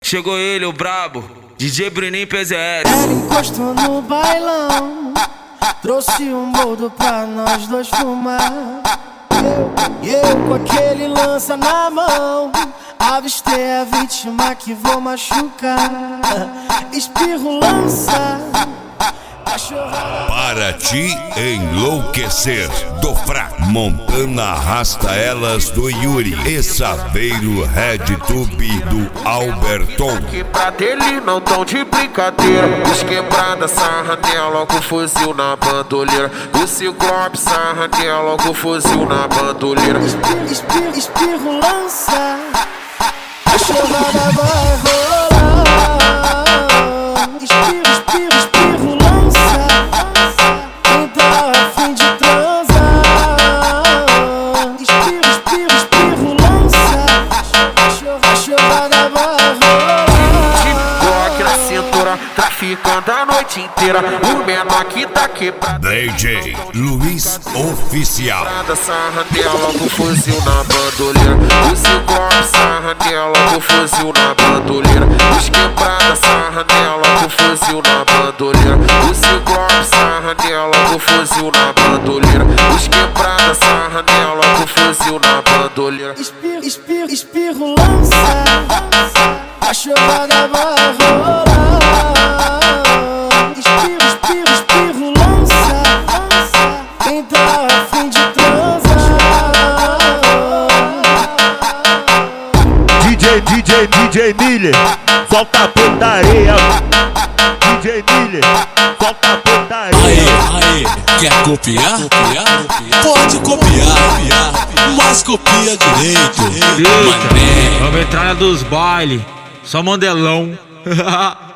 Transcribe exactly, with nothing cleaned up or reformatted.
chegou ele, o brabo, D J Bruninho P Z S. Ela encostou no bailão, trouxe um boldo pra nós dois fumar. E eu, eu com aquele lança na mão, avistei a vítima que vou machucar. Espirro lança, para te enlouquecer, do fraco Montana arrasta elas do Yuri e Saveiro RedTube do Alberton. Que pra dele não tão de brincadeira. Os quebrada sarra nela, logo fuzil na bandoleira. O Ciclope sarra nela, logo fuzil na bandoleira. Espirro, espirro, espirro lança, a chovada vai rolar. Espirro, espirro, espirro lança, quem tá a fim de transar. Espirro, espirro, espirro lança, a chovada vai rolar. Glock na cintura, traficando a noite inteira. O menor que tá quebrado. D J Luiz Oficial. Sarra nela, logo fuzil na bandoleira. O Ciclope sarra nela, logo fuzil na bandoleira. Os quebrada sarra nela, logo fuzil na bandoleira. O Ciclope sarra nela, logo fuzil na bandoleira. Os quebrada sarra nela, logo fuzil na bandoleira. Espirro, espirro, espirro lança, a chovada vai rolar. Espirro, espirro, espirro lança, quem tá a fim de transar. D J, D J, D J Miller, solta a putaria. D J Miller, solta a putaria. Aê, aê, quer copiar? copiar? Pode copiar, copiar, mas copia direito. Eita, vamos entrar na dos baile, só mandelão.